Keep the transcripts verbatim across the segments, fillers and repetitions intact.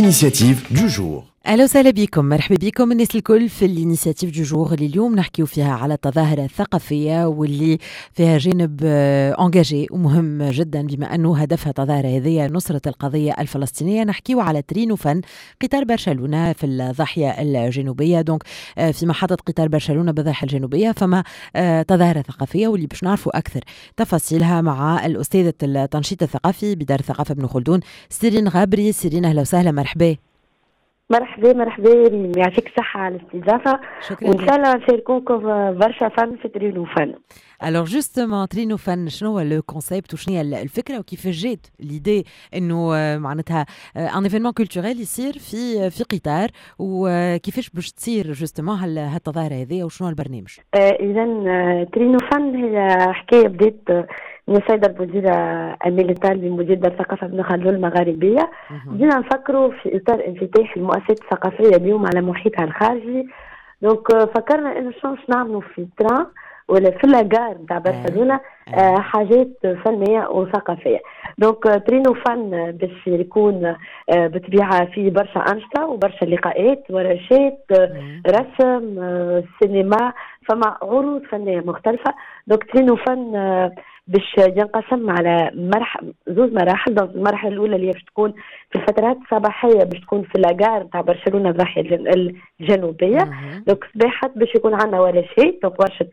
l'initiative du jour. أهلا وسهلا بكم، مرحبا بكم الناس الكل في الانيسياتيف دو جور اللي اليوم نحكيو فيها على التظاهرة الثقافية واللي فيها جانب انجاجي ومهم جدا، بما أنه هدفها تظاهرة هذه نصرة القضية الفلسطينية. نحكيو على ترينو فن قطار برشلونة في الضاحية الجنوبية، دونك في محطة قطار برشلونة بالضاحية الجنوبية فما تظاهرة ثقافية واللي باش نعرفوا أكثر تفاصيلها مع الأستاذة التنشيط الثقافي بدار الثقافة بن خلدون سيرين غابري. سيرين أهلا وسهلا، مرحبا. مرحبا مرحبا، يعطيك الصحة على الاستضافة، وإن شاء الله نشاركوكم برشا فن في ترينو فن. Alors justement ترينو فن شنو هو لو كونسيبت وشنو هي الفكرة وكيف جات ليدي انه معناتها ان ايفينمون كولتوريل يصير في في قطار، وكيفاش باش تصير جوستومون هالتظاهرة هذه وشنو البرنامج؟ اذا ترينو فن هي حكاية بدات من السيدة المديرة أميلة الطالبي مدير دار الثقافة بن خلدون المغاربية. بدينا نفكروا في إطار انفتاح المؤسسات الثقافية اليوم على محيطها الخارجي. دونك فكرنا إنه شنو نعملوا في تران ولا في لاغار نتاع برشلونة آه حاجات فنية وثقافية. دونك ترينو فن باش يكون آه بطبيعة فيه برشا أنشطة وبرشا لقاءات ورشات آه رسم آه سينما، فما عروض فنية مختلفة. دونك ترينو فن آه باش ينقسم على مرحل زوز مراحل. دونك المرحله الاولى اللي باش تكون في الفترات الصباحيه باش تكون في لاغار نتاع برشلونه الضاحيه الجنوبيه. دونك صباحات باش يكون عندنا ورشات، دونك ورشه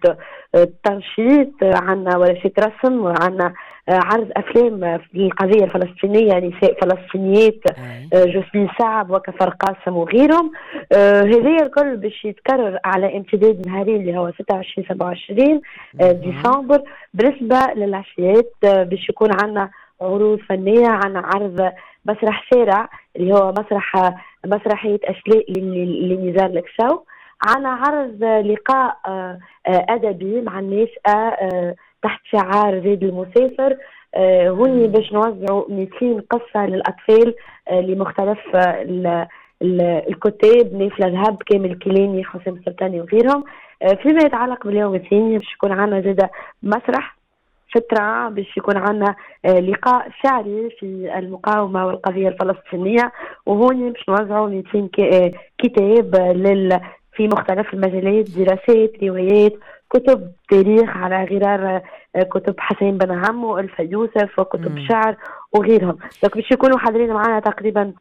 تنشيط، عندنا ورشه رسم، وعندنا عرض افلام للقضيه الفلسطينيه، نساء فلسطينيات، جوسمين سعد وكفر قاسم وغيرهم. هذه الكل باش يتكرر على امتداد نهارين اللي هو ستة وعشرين سبعة وعشرين ديسمبر. بالنسبه للعشيات باش يكون عندنا عروض فنيه، عندنا عرض مسرح شارع اللي هو مسرح مسرحيه اشلاء لنزار الكشاو، عندنا عرض لقاء ادبي مع الناس تحت شعار زيد المسافر. هوني باش نوزعوا مئتين قصه للاطفال لمختلف الكتاب، نافله ذهب، كامل كيلاني، حسام السلطاني وغيرهم. فيما يتعلق باليوم الثاني باش يكون عندنا زاد مسرح فترة باش يكون عندنا لقاء شعري في المقاومة والقضية الفلسطينية، وهون باش نوزعوا مئتين كتاب لل في مختلف المجالات، دراسات، روايات، كتب تاريخ على غرار كتب حسين بن عمو، الف يوسف، وكتب مم. شعر وغيرهم. دونك باش يكونوا حاضرين معنا تقريبا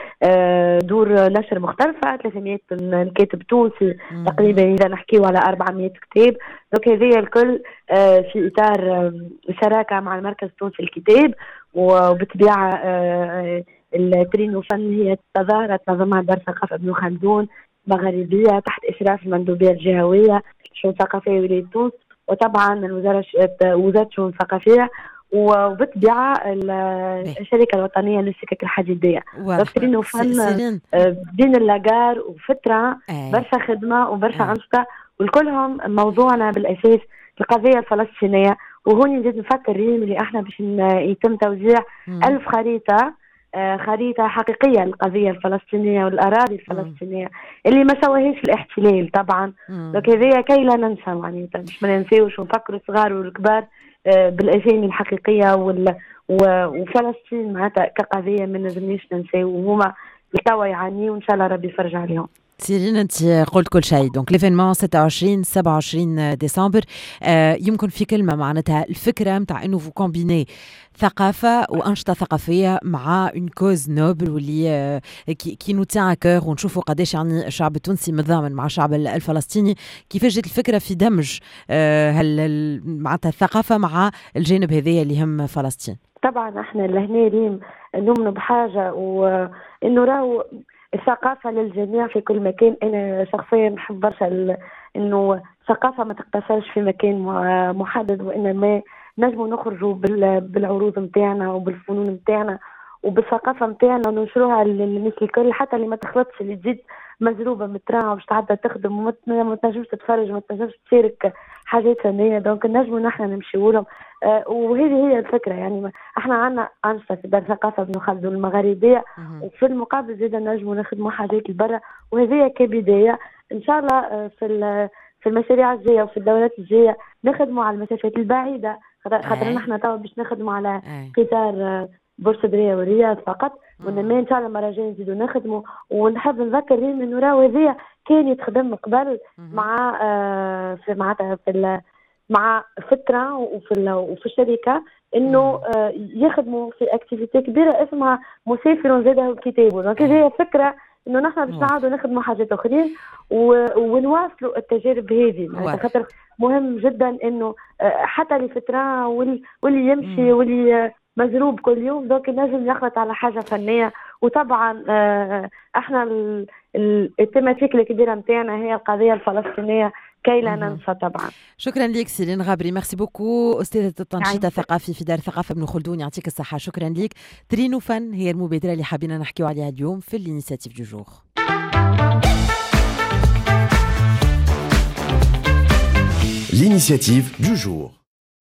دور نشر مختلفة، ثلاثمئة كاتب تونسي تقريبا، إذا نحكيو على أربعمئة كتاب. دونك هذه الكل في إطار شراكة مع المركز التونسي للكتاب. وبالطبيعة الترينو فن هي تظاهرة تنظمها دار الثقافة بن خلدون مغاربية تحت إشراف المندوبية الجهوية شؤون ثقافية ولاية تونس، وطبعا الوزارة وزارة الشؤون الثقافية، وبالطبيعة الشركة الوطنية للسكك الحديدية. ترينو فن بين اللاغار وفترة برشا خدمة وبرشا أنشطة، والكلهم موضوعنا بالأساس القضية الفلسطينية. وهون نزيد نفكر ريم اللي احنا باش يتم توزيع ألف خريطة خريطة حقيقية للقضية الفلسطينية والأراضي الفلسطينية مم. اللي ما سواهيش الاحتلال طبعا. لك هذه كي لا ننسى، يعني مش ما ننساوش ونفكروا الصغار والكبار بالأسامي الحقيقية وال... وفلسطين معناتها كقضية ما نجمناش ننساو، وهما توا يعانيوا وإن شاء الله ربي يفرج عليهم. سيرين انت قلت كل شيء. دونك ليفينمون ستة وعشرين سبعة وعشرين ديسمبر. آه يمكن في كلمه معناتها الفكره نتاع انه فو كومبيني ثقافه وانشطه ثقافيه مع اون كوز نوبل واللي آه كي, كي نو تيان كور، ونشوفوا قداش يعني الشعب التونسي متضامن مع الشعب الفلسطيني. كيفاش جات الفكره في دمج آه هل معناتها الثقافه مع الجانب هذايا اللي هم فلسطين؟ طبعا احنا لهنا ريم نؤمنوا بحاجه، وانه راهو الثقافة للجميع في كل مكان. أنا شخصيا نحب برشا إنه الثقافة ما تقتصرش في مكان محدد، وإنما نجموا نخرجوا بالعروض متاعنا وبالفنون متاعنا وبالثقافة متاعنا وننشروها للناس الكل، حتى اللي ما تخلطش، اللي تزيد مزروبة متراعة ومش تعدى تخدم وما تنجمش تتفرج وما تنجمش تشارك حاجات فنية. دونك نجموا نحن نمشيو لهم. آه وهذه هي الفكرة. يعني احنا عندنا أنشطة في دار الثقافة بن خلدون المغاربية، وفي المقابل زيد نجموا نخدموا حاجات لبرا، وهذه كبداية. إن شاء الله آه في في المشاريع الجاية وفي الدورات الجاية نخدموا على المسافات البعيدة، خاطر نحن توا باش نخدموا على قطار بورصة والرياض فقط، وإنما إن شاء الله مرة جاية نزيدو نخدموا. ونحب نذكر ريم إنه راهو هذيا كان يتخدم قبل مع آه في معناتها في مع فترة وفي وفي الشركة إنه آه يخدموا في أكتيفيتي كبيرة اسمها مسافر زاده كتابه. دونك هي فكرة إنه نحن باش نعاودوا نخدموا حاجات أخرين ونواصلوا التجارب هذه. خاطر مهم جدا إنه حتى لفترة واللي واللي يمشي واللي مزروب كل يوم دوك لازم يخلط على حاجة فنية. وطبعا احنا التيماتيك الكبيرة متاعنا هي القضية الفلسطينية كي لا ننسى طبعا. شكرا لك سيلين غابري، ميرسي بوكو، أستاذة التنشيط الثقافي في دار الثقافة ابن خلدون، يعطيك الصحة. شكرا لك. ترينو فن هي المبادرة اللي حابين نحكيو عليها اليوم في الانيسياتيف دو جور. L'initiative du jour.